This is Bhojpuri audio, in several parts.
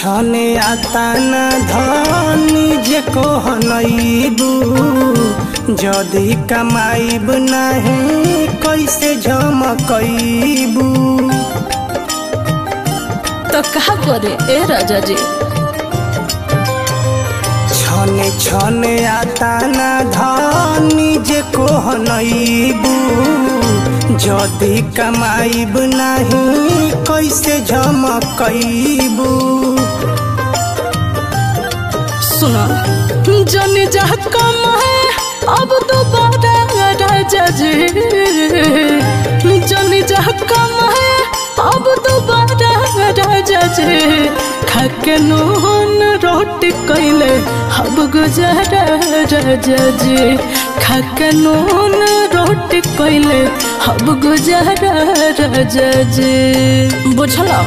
छने आता न धनी जे कहनईबू जदी कमाईब नहीं कैसे झमकईबू। तो कहा करे ए राजा जी छने छने आता न धनी जे कहनईबू जदी कमाईब नहीं कैसे झमकईबू। सुना जनी जह कम है अब दोबारा राजा जी, जनी जह कम है अब दोबारा राजा जी। खाके नून रोटी कैले अब गुजारा राजा जी, खाके नून रोटी कैले अब गुजारा राजा जी। बुझला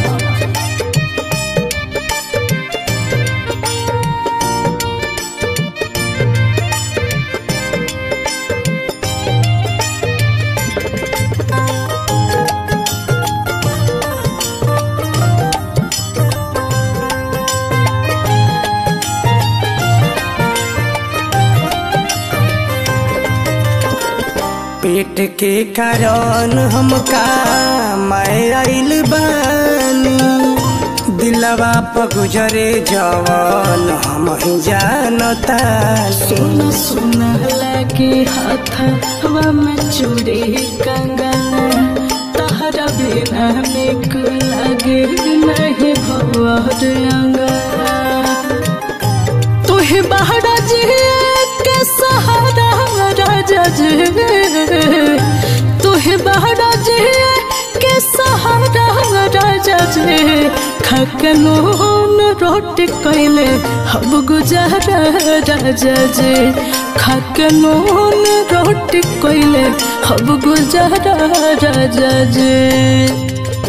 पेट के कारण हमका मैं आइल बानी, दिलवा पर गुजरे जवान हम ही जानता। सुना सुना लगे हाथवा में चूड़ी कंगन, तहरा बिना निक लगे नहीं भवर अंगन। तुहे बहरा जी के सहारा राजा जी, तुहे बहरा जी के सहारा राजा जी। खाके नून रोटी कैले अब गुजारा राजा जी, खाके नून रोटी कैले अब गुजारा राजा जी।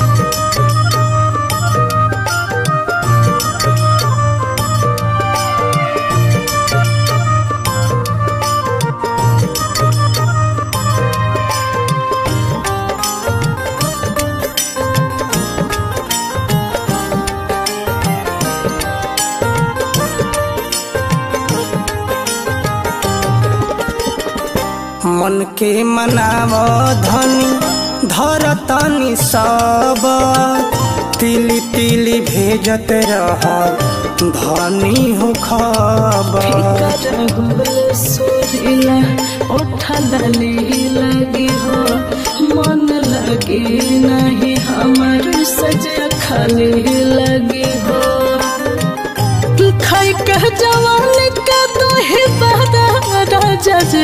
मन के मनाव धनी धरतनी सब, तिली तिली भेजत रह धनी हो खबर। सुरीला उठा दली लगी हो, मन लगी नहीं हमार सजा खाली लगी हो। खाई कह जवानी का तो ही बहरा राजा जी,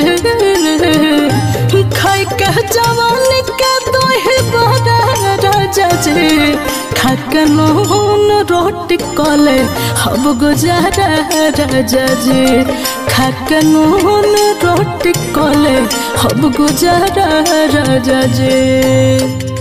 खाई कह जवानी का तो ही बहरा राजा जी। खाके नून रोटी कले अब गुजारा राजा जी, खाके नून रोटी कले अब गुजारा राजा जी।